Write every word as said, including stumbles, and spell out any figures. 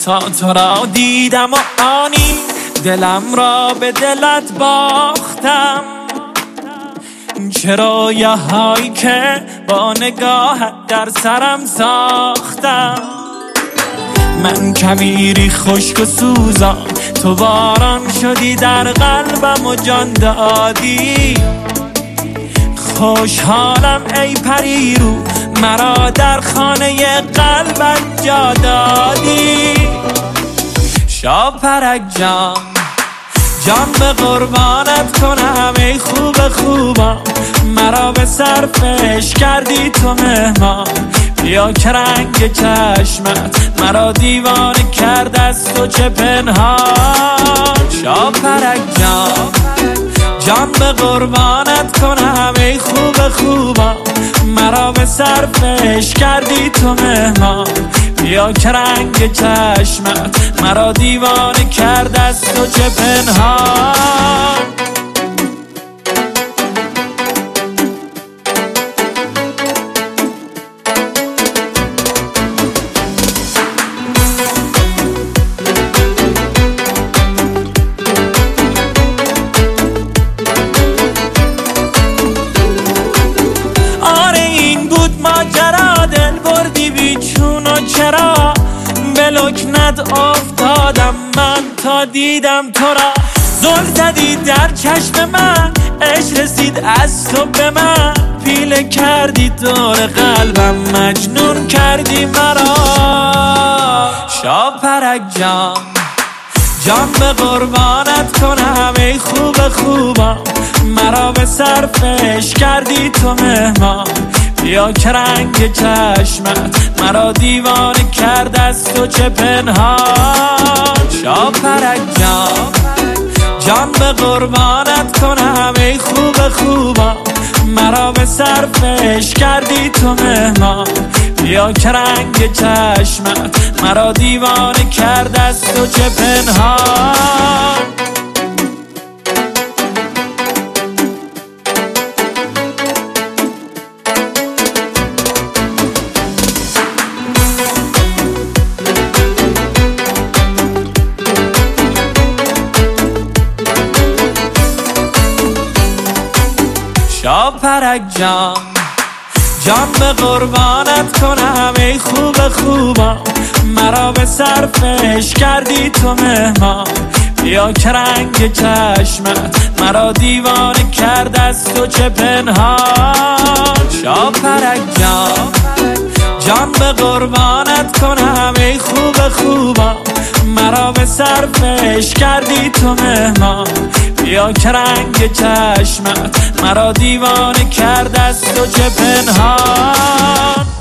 تا تو را دیدم و آنی دلم را به دلت باختم. چرا یه هایی که با نگاهت در سرم ساختم. من کمیری خشک و سوزان، تو باران شدی در قلبم و جان دادی. خوشحالم ای پری رو، مرا در خانه قلبت جا دادی. شاپرک جان جان به قربانت کنم ای خوب خوبم، مرا به صرفش کردی تو مهمان. بیا که رنگ چشمت مرا دیوانه کرد از تو چه پنهان. شاپرک جان جان به قربانت کنم ای خوب خوبم، مرا به صرفش کردی تو مهمان. بیا که رنگ چشمت مرا دیوانه کرد از تو چه پنهان. ماجرا دل بردی بیچون و چرا به لکنت افتادم من تا دیدم تو را. زل زدی در چشم من، عشق رسید از تو به من. پیله کردی دور قلبم، مجنون کردی مرا. شاپرک جان جان به قربانت کنم ای خوب خوبم، مرا به صرفش کردی تو مهمان. بیا که رنگ چشمت مرا دیوانه کرد از تو چه پنهان. شاپرک جان جان به قربانت کنم ای خوب خوبم، مرا به صرفش کردی تو مهمان. بیا که رنگ چشمت مرا دیوانه کرد از تو چه پنهان. شاپرک جان جان به قربانت کنم ای خوب خوبم، مرا به صرفش کردی تو مهمان. بیا که رنگ چشمت مرا دیوانه کرد از تو چه پنهان. شاپرک جان جان به قربانت کنم ای خوب خوبم، مرا به صرفش کردی تو مهمان. بیا که رنگ چشمت مرا دیوانه کرد از تو چه پنهان.